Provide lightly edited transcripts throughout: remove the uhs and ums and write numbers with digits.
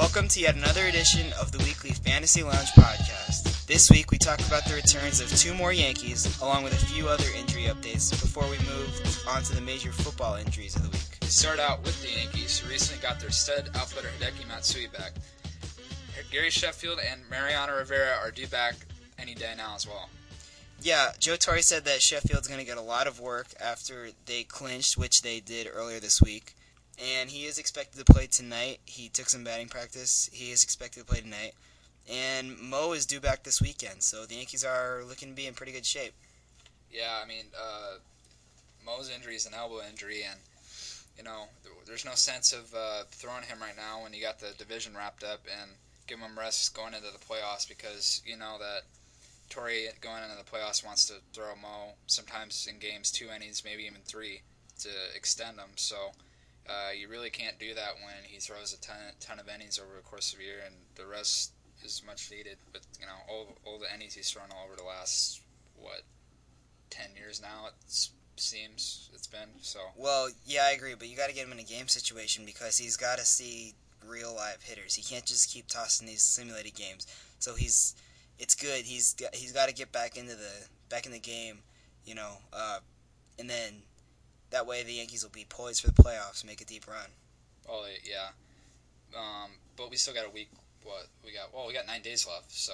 Welcome to yet another edition of the weekly Fantasy Lounge podcast. This week we talk about the returns of two more Yankees, along with a few other injury updates before we move on to the major football injuries of the week. We start out with the Yankees, who recently got their stud outfielder Hideki Matsui back. Gary Sheffield and Mariano Rivera are due back any day now as well. Yeah, Joe Torre said that Sheffield's going to get a lot of work after they clinched, which they did earlier this week. And he is expected to play tonight. He took some batting practice. He is expected to play tonight. And Mo is due back this weekend, so the Yankees are looking to be in pretty good shape. Yeah, I mean, Mo's injury is an elbow injury, and, you know, there's no sense of throwing him right now when you got the division wrapped up and give him rest going into the playoffs, because you know that Torre going into the playoffs wants to throw Mo sometimes in games 2 innings, maybe even 3, to extend them. So you really can't do that when he throws a ton of innings over the course of a year, and the rest is much needed. But you know, all the innings he's thrown over the last 10 years now, it seems it's been. So well, yeah, I agree, but you got to get him in a game situation because he's got to see real live hitters. He can't just keep tossing these simulated games. So it's good. He's got to get back in the game, you know, and then that way the Yankees will be poised for the playoffs, make a deep run. Oh yeah, but we still got a week. We got 9 days left. So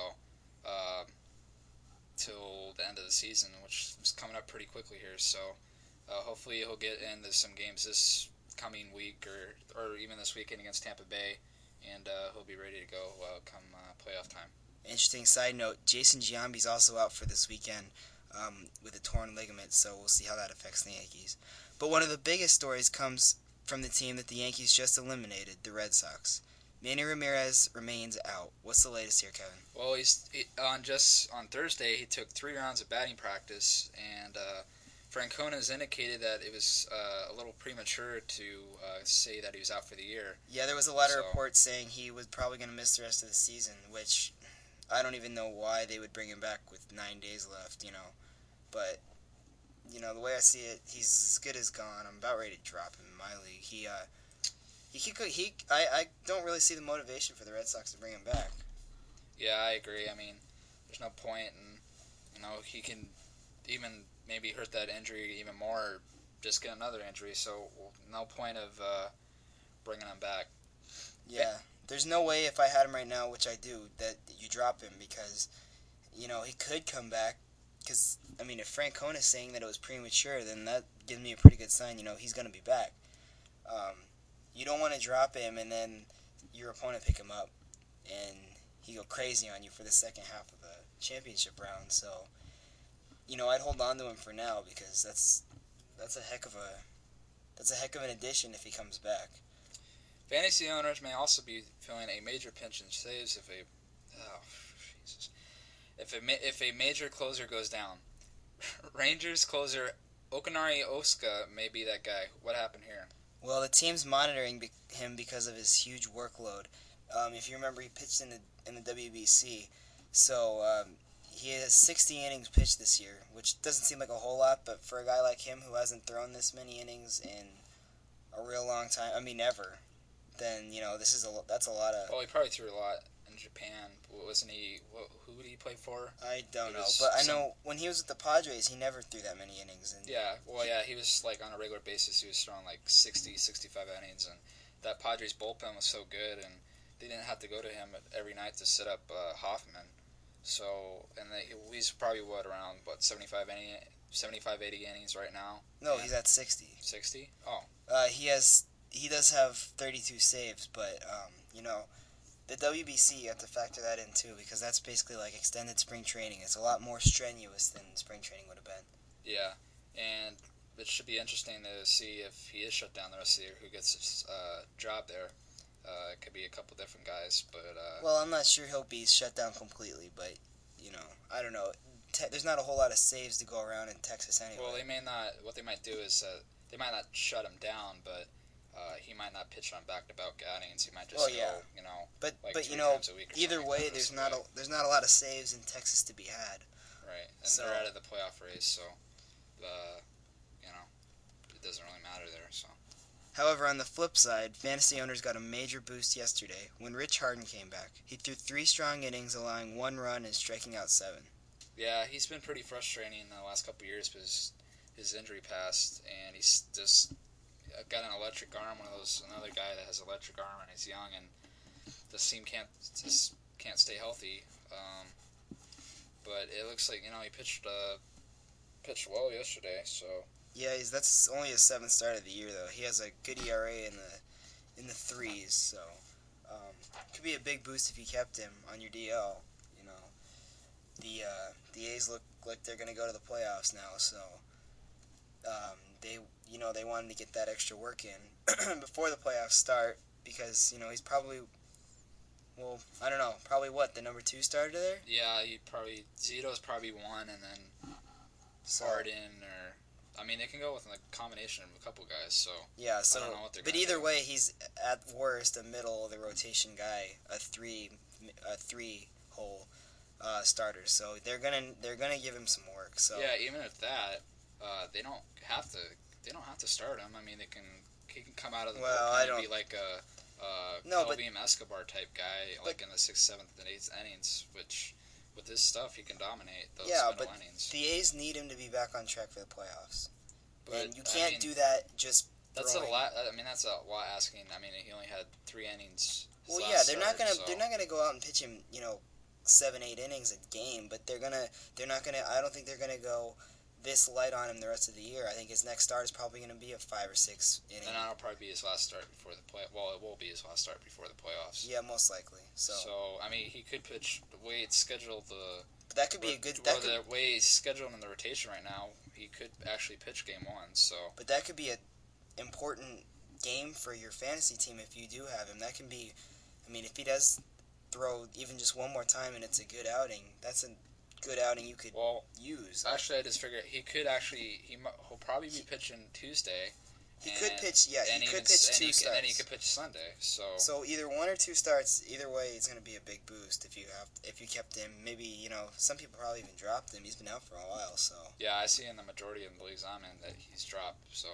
till the end of the season, which is coming up pretty quickly here. So hopefully he'll get into some games this coming week or even this weekend against Tampa Bay, and he'll be ready to go come playoff time. Interesting side note, Jason Giambi's also out for this weekend with a torn ligament, so we'll see how that affects the Yankees. But one of the biggest stories comes from the team that the Yankees just eliminated, the Red Sox. Manny Ramirez remains out. What's the latest here, Kevin? Well, on Thursday, he took 3 rounds of batting practice, and Francona has indicated that it was a little premature to say that he was out for the year. Yeah, there was a lot of reports saying he was probably going to miss the rest of the season, which I don't even know why they would bring him back with 9 days left, you know. But, you know, the way I see it, he's as good as gone. I'm about ready to drop him in my league. I don't really see the motivation for the Red Sox to bring him back. Yeah, I agree. I mean, there's no point, and you know he can even maybe hurt that injury even more, or just get another injury. So no point of bringing him back. Yeah, there's no way if I had him right now, which I do, that you drop him because you know he could come back. Because I mean, if Francona is saying that it was premature, then that gives me a pretty good sign. You know, he's going to be back. You don't want to drop him and then your opponent pick him up and he go crazy on you for the second half of the championship round. So, you know, I'd hold on to him for now because that's a heck of an addition if he comes back. Fantasy owners may also be feeling a major pinch in saves if a major closer goes down. Rangers closer Okanari Oska may be that guy. What happened here? Well, the team's monitoring him because of his huge workload. If you remember, he pitched in the WBC, so he has 60 innings pitched this year, which doesn't seem like a whole lot, but for a guy like him who hasn't thrown this many innings in a real long time, I mean ever, then you know that's a lot of. Well, he probably threw a lot in Japan, wasn't he? Who did he play for? I don't know, but I know when he was with the Padres, he never threw that many innings. He was like on a regular basis. He was throwing like 60, 65 innings, and that Padres bullpen was so good, and they didn't have to go to him every night to set up Hoffman. So, and he's probably around 75, 80 innings right now. No, he's at 60. 60? Oh. He does have 32 saves, but you know. The WBC, you have to factor that in too, because that's basically like extended spring training. It's a lot more strenuous than spring training would have been. Yeah, and it should be interesting to see if he is shut down the rest of the year, who gets his job there. It could be a couple different guys, but... Well, I'm not sure he'll be shut down completely, but, you know, I don't know. There's not a whole lot of saves to go around in Texas anyway. Well, what they might do is, they might not shut him down, but... he might not pitch on back-to-back outings. He might just go, you know, but like you know, times a week or either way, there's not a lot of saves in Texas to be had. Right, and they're out of the playoff race, so you know, it doesn't really matter there. So, However, on the flip side, fantasy owners got a major boost yesterday when Rich Harden came back. He threw 3 strong innings, allowing 1 run and striking out 7. Yeah, he's been pretty frustrating in the last couple of years because his injury passed, and he's just got an electric arm. Another guy that has electric arm, and he's young, and the team can't stay healthy. But it looks like he pitched well yesterday. So Yeah, that's only his 7th start of the year though. He has a good ERA in the threes, so could be a big boost if you kept him on your DL. You know, the A's look like they're going to go to the playoffs now, so they wanted to get that extra work in before the playoffs start because he's probably. Well, I don't know. Probably what, the number 2 starter there? yeah, Zito's probably one, and then Harden they can go with a combination of a couple guys. So yeah, I don't know what they're. But either way, he's at worst a middle of the rotation guy, a three hole starter. So they're gonna give him some work. So yeah, even at that, they don't have to start him. I mean, he can come out of the bullpen and be like a. Kelvin Escobar type guy, like in the 6th, 7th, and 8th innings, which with his stuff he can dominate those middle innings. The A's need him to be back on track for the playoffs, and you can't can't do that just. That's a lot. That's a lot asking. I mean, he only had 3 innings. Well, yeah, they're not gonna go out and pitch him 7-8 innings a game, but I don't think they're gonna go this light on him the rest of the year. I think his next start is probably going to be a 5 or 6 inning. And that'll probably be his last start before the play. Well, it will be his last start before the playoffs. Yeah, most likely. So I mean, he could pitch the way it's scheduled. That could be a good. The way he's scheduled in the rotation right now, he could actually pitch game 1. So. But that could be an important game for your fantasy team if you do have him. That can be. I mean, if he does throw even just one more time and it's a good outing, that's a good outing you could use. Actually, I just figured he'll probably be pitching Tuesday. He could pitch 2 starts. And then he could pitch Sunday. So either 1 or 2 starts. Either way, it's going to be a big boost if you kept him. Maybe some people probably even dropped him. He's been out for a while. So yeah, I see in the majority of the leagues I'm in that he's dropped. So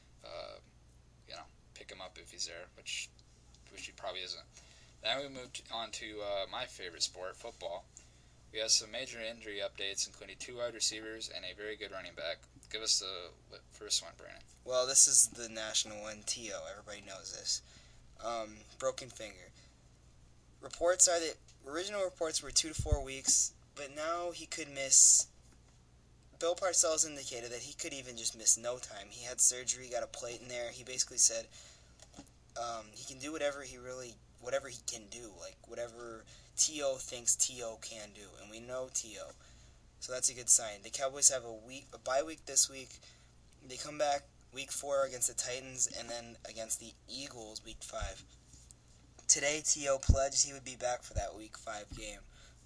pick him up if he's there, which he probably isn't. Then we moved on to my favorite sport, football. We have some major injury updates, including 2 wide receivers and a very good running back. Give us the first one, Brandon. Well, this is the national one, T.O. Everybody knows this. Broken finger. Original reports were 2 to 4 weeks, but now he could miss. Bill Parcells indicated that he could even just miss no time. He had surgery, got a plate in there. He basically said he can do whatever he can do, like whatever T.O. thinks T.O. can do, and we know T.O. So that's a good sign. The Cowboys have a bye week this week. They come back week 4 against the Titans and then against the Eagles week 5. Today, T.O. pledged he would be back for that week 5 game.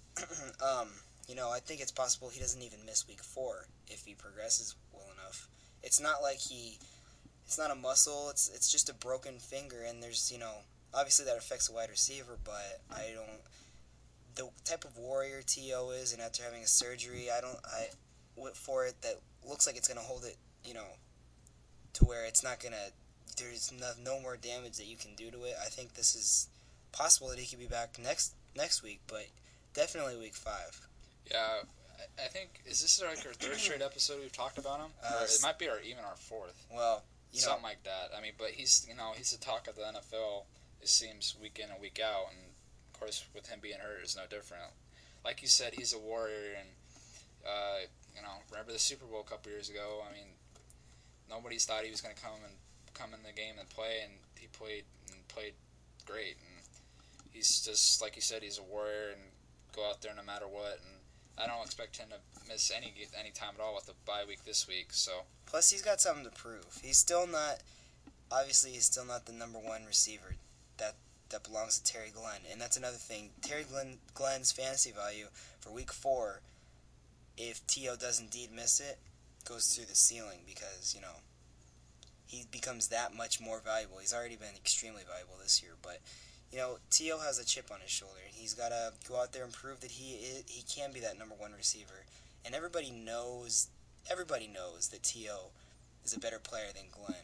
I think it's possible he doesn't even miss week 4 if he progresses well enough. It's not like it's not a muscle, it's just a broken finger, and there's, obviously that affects a wide receiver, but the type of warrior T.O. is, and after having a surgery, I went for it that looks like it's going to hold it, to where it's not going to, there's no more damage that you can do to it. I think this is possible that he could be back next week, but definitely week 5. Yeah, I think, is this like our 3rd straight episode we've talked about him? Or it might be even our 4th. Well, something like that. I mean, but he's the talk of the NFL, it seems, week in and week out, and of course, with him being hurt, it's no different. Like you said, he's a warrior, and remember the Super Bowl a couple years ago? I mean, nobody's thought he was going to come in the game and play, and he played great. And he's just, like you said, he's a warrior and go out there no matter what. And I don't expect him to miss any time at all with the bye week this week. So plus, he's got something to prove. He's still not the number 1 receiver that belongs to Terry Glenn. And that's another thing. Terry Glenn's fantasy value for week 4, if T.O. does indeed miss it, goes through the ceiling because, he becomes that much more valuable. He's already been extremely valuable this year, but, T.O. has a chip on his shoulder. He's got to go out there and prove that he can be that number 1 receiver. And everybody knows that T.O. is a better player than Glenn.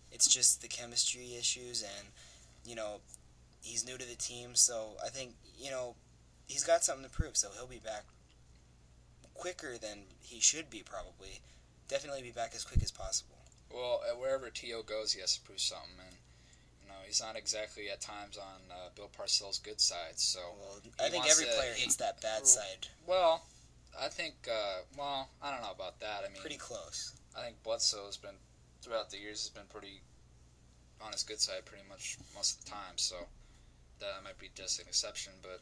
It's just the chemistry issues, and he's new to the team, so I think he's got something to prove. So he'll be back quicker than he should be, probably. Definitely be back as quick as possible. Well, wherever T.O. goes, he has to prove something, and he's not exactly at times on Bill Parcells' good side. So I think every player hits that bad side. Well, I think. I don't know about that. I mean, pretty close. I think Bledsoe has been throughout the years has been pretty on his good side pretty much most of the time. So that might be just an exception, but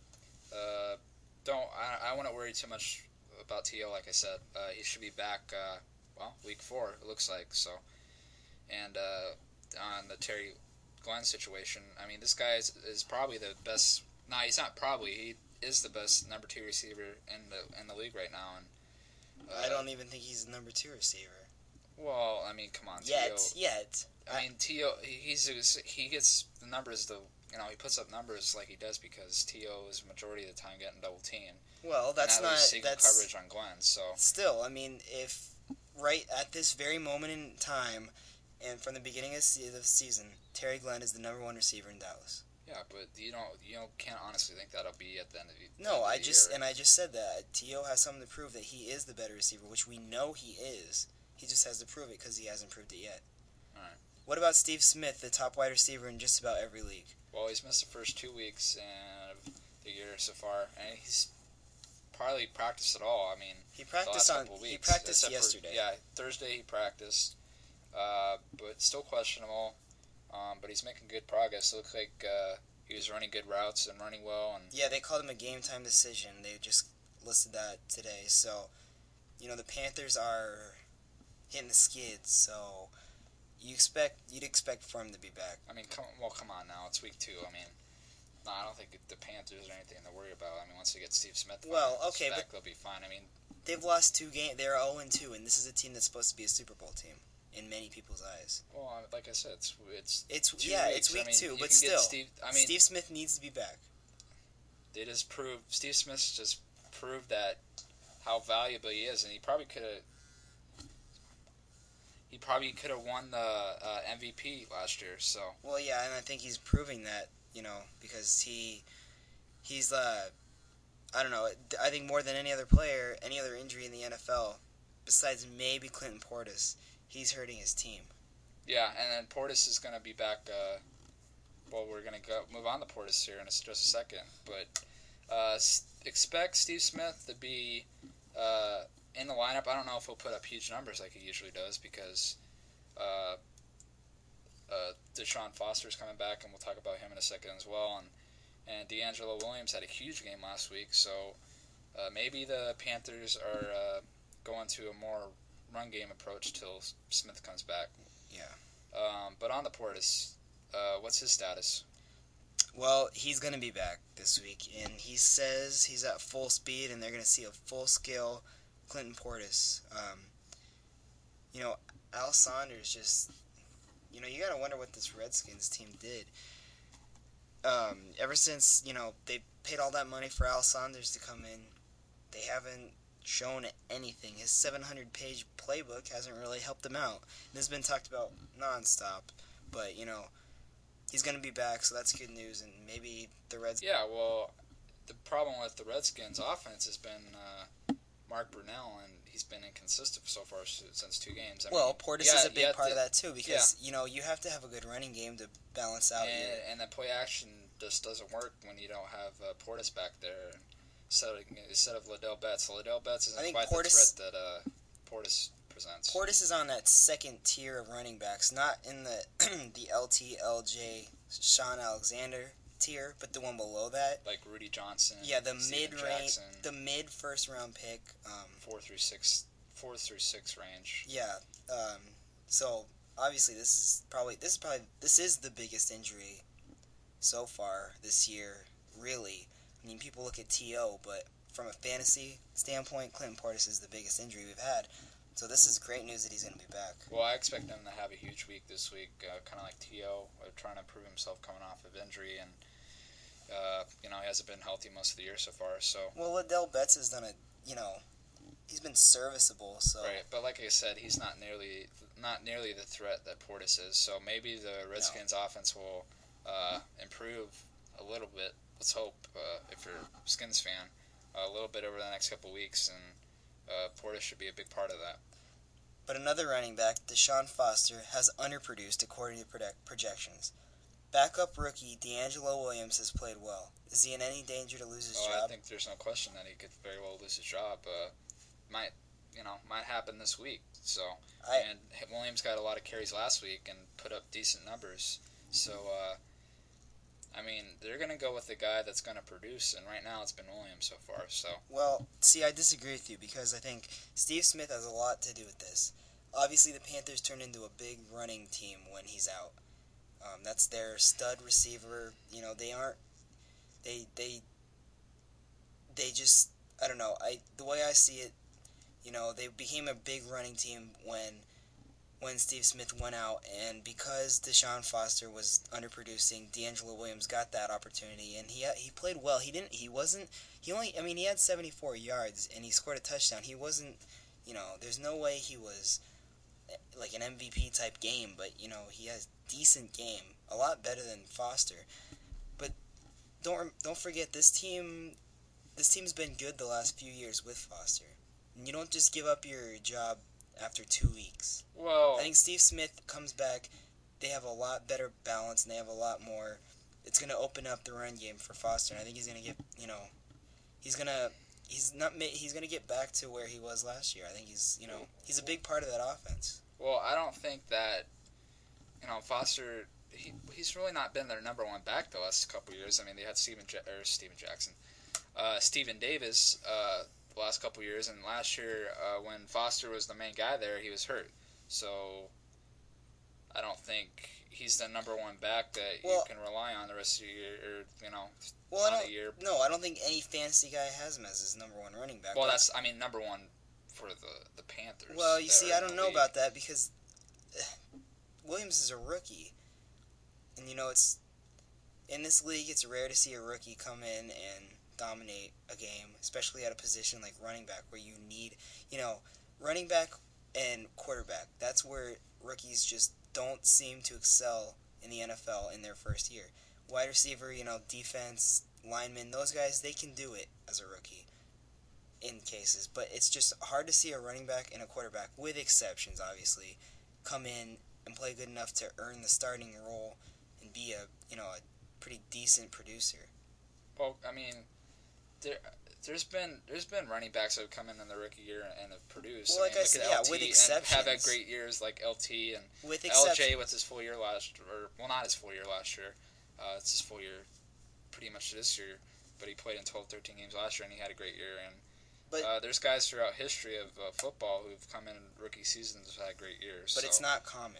I wouldn't worry too much about T.O. Like I said, he should be back. Week 4 it looks like so. And on the Terry Glenn situation, I mean, this guy is probably the best. Nah, he's not probably. He is the best number 2 receiver in the league right now. And I don't even think he's the number 2 receiver. Well, I mean, come on, Yet. I mean, T.O. He gets the numbers. He puts up numbers like he does because T.O. is majority of the time getting double teamed. Well, that's not coverage on Glenn. So still, I mean, if right at this very moment in time, and from the beginning of the season, Terry Glenn is the number 1 receiver in Dallas. Yeah, but you can't honestly think that'll be at the end of the No, I just said that T.O. has something to prove that he is the better receiver, which we know he is. He just has to prove it because he hasn't proved it yet. All right. What about Steve Smith, the top wide receiver in just about every league? Well, he's missed the first 2 weeks of the year so far, and he's hardly practiced at all. I mean, he practiced yesterday. Thursday he practiced, but still questionable. But he's making good progress. It looked like he was running good routes and running well. And yeah, they called him a game-time decision. They just listed that today. So, the Panthers are hitting the skids. So, you'd expect for him to be back. I mean, come on now. It's week 2. I mean, no, I don't think the Panthers are anything to worry about. I mean, once they get Steve Smith back, they'll be fine. I mean, they've lost 2 games. They're 0-2, and this is a team that's supposed to be a Super Bowl team in many people's eyes. Well, like I said, it's week 2, but still, Steve Smith needs to be back. Steve Smith just proved that how valuable he is, and he probably could have won the MVP last year. So well, yeah, and I think he's proving that, because he's I don't know. I think more than any other player, any other injury in the NFL, besides maybe Clinton Portis, he's hurting his team. Yeah, and then Portis is going to be back. We're going to move on to Portis here in just a second. But expect Steve Smith to be in the lineup. I don't know if he'll put up huge numbers like he usually does because Deshaun Foster's coming back, and we'll talk about him in a second as well. And D'Angelo Williams had a huge game last week, so maybe the Panthers are going to a more run game approach till Smith comes back. Yeah. But on the Portis, what's his status? Well, he's going to be back this week, and he says he's at full speed, and they're going to see a full-scale Clinton Portis. Al Saunders just, you got to wonder what this Redskins team did. Ever since, they paid all that money for Al Saunders to come in, they haven't shown anything. His 700-page playbook hasn't really helped him out. This has been talked about nonstop, but, he's going to be back, so that's good news, and maybe the Redskins... Yeah, well, the problem with the Redskins' offense has been Mark Brunell, and he's been inconsistent so far since 2 games. Portis is a big part of that, too, because, you have to have a good running game to balance out and the play action just doesn't work when you don't have Portis back there instead of Liddell Betts. Liddell Betts isn't quite the threat that Portis presents. Portis is on that second tier of running backs, not in the the LT, Sean Alexander tier, but the one below that. Like Rudy Johnson. Yeah, the mid-range, the mid-first-round pick. 4 through 6 range. Yeah. So obviously this is the biggest injury so far this year. Really, I mean, people look at T.O., but from a fantasy standpoint, Clinton Portis is the biggest injury we've had. So this is great news that he's going to be back. Well, I expect him to have a huge week this week, kind of like T.O., trying to prove himself coming off of injury, and he hasn't been healthy most of the year so far. So well, Liddell Betts has done he's been serviceable. So Right, but like I said, he's not nearly the threat that Portis is. So maybe the Redskins' offense will improve a little bit. Let's hope, if you're a Skins fan, a little bit over the next couple weeks, and Portis should be a big part of that. But another running back, Deshaun Foster, has underproduced according to projections. Backup rookie D'Angelo Williams has played well. Is he in any danger to lose his job? I think there's no question that he could very well lose his job. Might happen this week. So, and Williams got a lot of carries last week and put up decent numbers. So, they're going to go with the guy that's going to produce, and right now it's been Williams so far. So, well, see, I disagree with you because I think Steve Smith has a lot to do with this. Obviously, the Panthers turn into a big running team when he's out. That's their stud receiver. You know, they aren't. They just. I don't know. The way I see it, you know, they became a big running team when Steve Smith went out, and because Deshaun Foster was underproducing, D'Angelo Williams got that opportunity, and he played well. He had 74 yards, and he scored a touchdown. He wasn't, you know, there's no way he was like an MVP type game, but, you know, he has decent game, a lot better than Foster. But don't forget, this team's been good the last few years with Foster. And you don't just give up your job after 2 weeks. Well, I think Steve Smith comes back, they have a lot better balance, and they have a lot more. It's going to open up the run game for Foster, and I think he's going to get, you know, he's going to get back to where he was last year. I think he's a big part of that offense. Well, I don't think that, Foster, he's really not been their number one back the last couple of years. I mean, they had Steven Davis the last couple of years, and last year when Foster was the main guy there, he was hurt. So I don't think he's the number one back that you can rely on the rest of the year, I don't think any fantasy guy has him as his number one running back. Well, number one for the Panthers. Well, you see, I don't know about that because Williams is a rookie. And, you know, it's in this league, it's rare to see a rookie come in and dominate a game, especially at a position like running back where you need, you know, running back and quarterback. That's where rookies just don't seem to excel in the NFL in their first year. Wide receiver, you know, defense, linemen, those guys, they can do it as a rookie in cases. But it's just hard to see a running back and a quarterback, with exceptions, obviously, come in and play good enough to earn the starting role and be a pretty decent producer. Well, I mean, there's been running backs that have come in the rookie year and have produced. Well, like I said, with exceptions, and have had great years like LT and with LJ with his full year not his full year last year. It's his full year, pretty much this year. But he played in 12, 13 games last year, and he had a great year. And there's guys throughout history of football who've come in rookie seasons and had great years. But it's not common.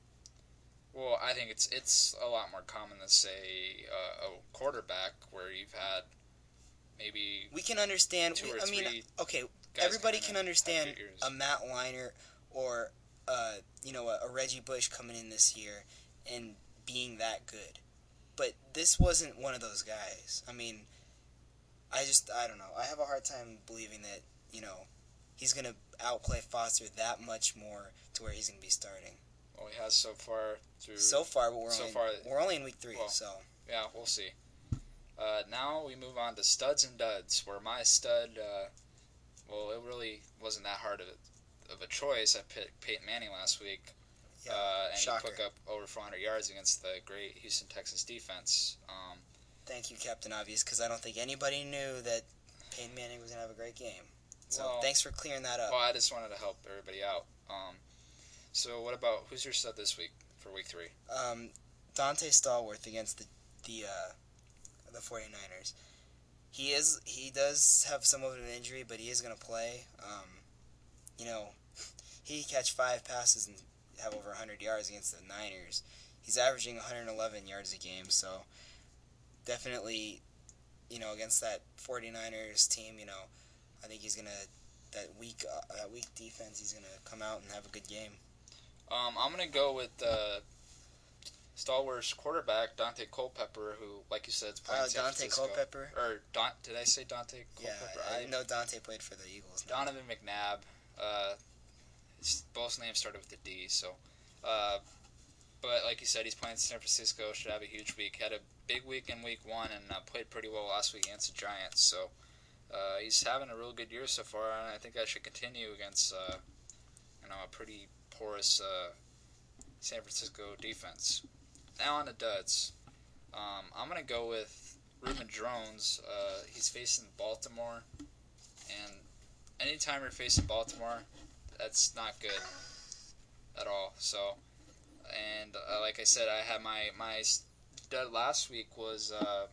Well, I think it's a lot more common than, say, a quarterback where you've had maybe we can understand. Everybody can understand a Matt Leinart or a Reggie Bush coming in this year and being that good, but this wasn't one of those guys. I mean, I don't know. I have a hard time believing that he's gonna outplay Foster that much more to where he's gonna be starting. Well, he has so far, but we're only in week 3, so yeah, we'll see. Now we move on to studs and duds, where my stud, it really wasn't that hard of a choice. I picked Peyton Manning last week, and shocker. He put up over 400 yards against the great Houston Texans defense. Thank you, Captain Obvious, because I don't think anybody knew that Peyton Manning was going to have a great game. So thanks for clearing that up. Well, I just wanted to help everybody out. So who's your stud this week for week 3? Dante Stallworth against the 49ers. He does have somewhat of an injury, but he is going to play. He catch 5 passes and have over 100 yards against the Niners. He's averaging 111 yards a game, so definitely, against that 49ers team, I think he's going to, that weak defense, he's going to come out and have a good game. I'm going to go with stalwart quarterback Dante Culpepper, who, like you said, is playing in San Dante Francisco. Culpepper. Or did I say Dante Culpepper? Yeah, I know Dante played for the Eagles. Donovan McNabb. Both names started with a D. So, but like you said, he's playing in San Francisco. Should have a huge week. Had a big week in week 1 and played pretty well last week against the Giants. So he's having a real good year so far, and I think that should continue against a pretty porous San Francisco defense. Now on the duds. I'm going to go with Reuben Drones. He's facing Baltimore, and anytime you're facing Baltimore, that's not good at all. So, and like I said, I had my stud last week was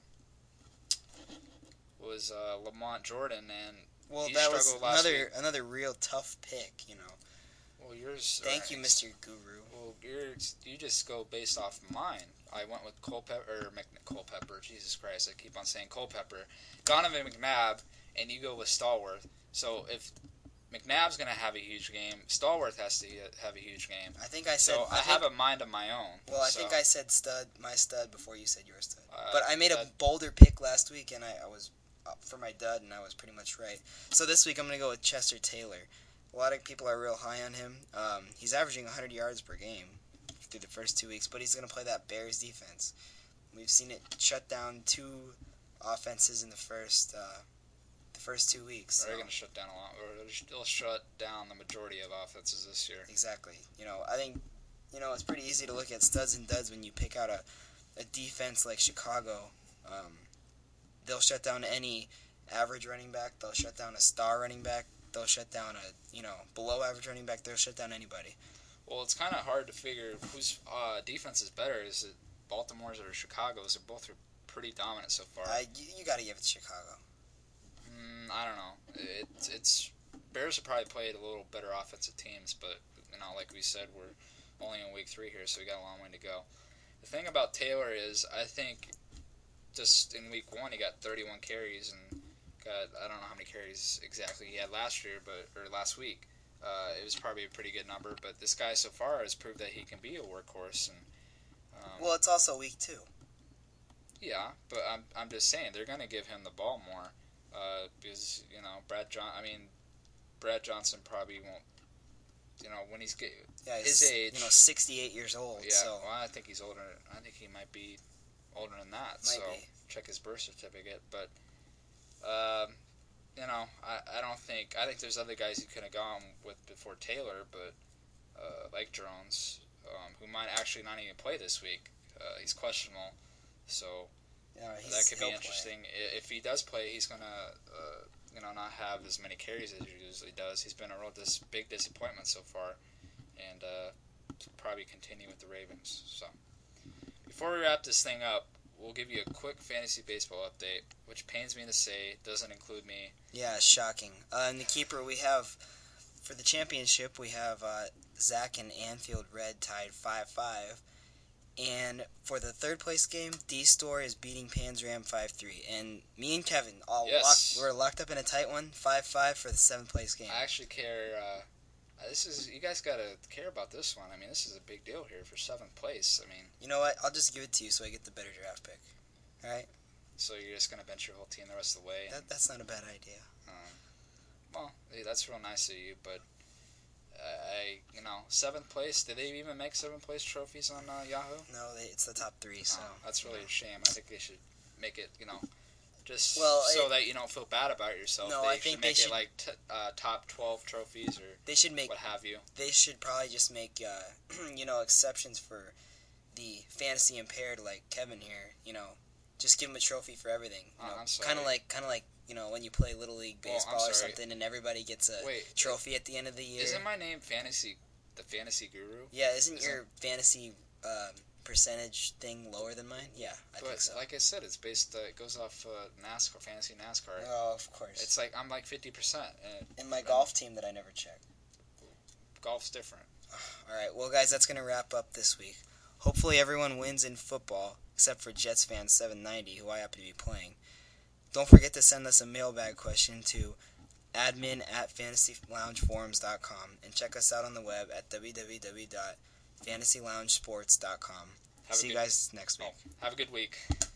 Lamont Jordan, and well, he that was struggled last week. another real tough pick, Well, yours. Thank you, Mr. Guru. Well, you just go based off mine. I went with Culpepper. Jesus Christ, I keep on saying Culpepper. Donovan McNabb, and you go with Stallworth. So if McNabb's going to have a huge game, Stallworth has to have a huge game. I think I said. So I have a mind of my own. Well, I think I said my stud before you said your stud. But I made a bolder pick last week, and I was up for my dud, and I was pretty much right. So this week I'm going to go with Chester Taylor. A lot of people are real high on him. He's averaging 100 yards per game through the first 2 weeks, but he's going to play that Bears defense. We've seen it shut down 2 offenses in the first 2 weeks. They're going to shut down a lot, or they'll shut down the majority of offenses this year. Exactly. I think it's pretty easy to look at studs and duds when you pick out a defense like Chicago. They'll shut down any average running back. They'll shut down a star running back. They'll shut down a below average running back. They'll shut down anybody. Well, it's kind of hard to figure whose defense is better. Is it Baltimore's or Chicago's? They're both pretty dominant so far. You got to give it to Chicago. I don't know. It's Bears have probably played a little better offensive teams, but like we said, we're only in week 3 here, so we got a long way to go. The thing about Taylor is, I think, just in week 1 he got 31 carries and got I don't know how many carries exactly he had last week. It was probably a pretty good number, but this guy so far has proved that he can be a workhorse. And well, it's also week 2. Yeah, but I'm just saying they're going to give him the ball more because Brad Johnson probably won't. When he's his age, 68 years old. Yeah, so. well, I think he's older. I think he might be older than that. Check his birth certificate, but. I don't think. I think there's other guys he could have gone with before Taylor, but like Drones, who might actually not even play this week. He's questionable, so that could be interesting. Play. If he does play, he's gonna not have as many carries as he usually does. He's been a real big disappointment so far, and probably continue with the Ravens. So before we wrap this thing up, we'll give you a quick fantasy baseball update, which pains me to say doesn't include me. Yeah, shocking. In the keeper, we have, for the championship, we have Zach and Anfield Red tied 5-5. And for the third place game, D-Store is beating Panzram 5-3. And me and Kevin, we're locked up in a tight one, 5-5 for the 7th place game. I actually care. You guys got to care about this one. I mean, this is a big deal here for 7th place. I mean, you know what? I'll just give it to you so I get the better draft pick. All right? So you're just going to bench your whole team the rest of the way? That's not a bad idea. Well, that's real nice of you, but 7th place. Did they even make 7th place trophies on Yahoo? No, it's the top 3. So that's really a shame. I think they should make it. Just that you don't feel bad about yourself. No, I think they should make it like top 12 trophies, or they should make what have you. They should probably just make exceptions for the fantasy impaired, like Kevin here. Just give him a trophy for everything. I'm sorry. Kind of like when you play Little League baseball or something, and everybody gets a trophy at the end of the year. Isn't my name the Fantasy Guru? Yeah, isn't your fantasy percentage thing lower than mine? Yeah, I think so. Like I said, it's based. It goes off NASCAR, fantasy NASCAR. Oh, of course. It's like I'm like 50%. In my golf team that I never check. Golf's different. All right, well, guys, that's gonna wrap up this week. Hopefully, everyone wins in football, except for Jets fan 790, who I happen to be playing. Don't forget to send us a mailbag question to admin@fantasyloungeforums.com and check us out on the web at www.fantasyloungesports.com. See you guys next week. Have a good week.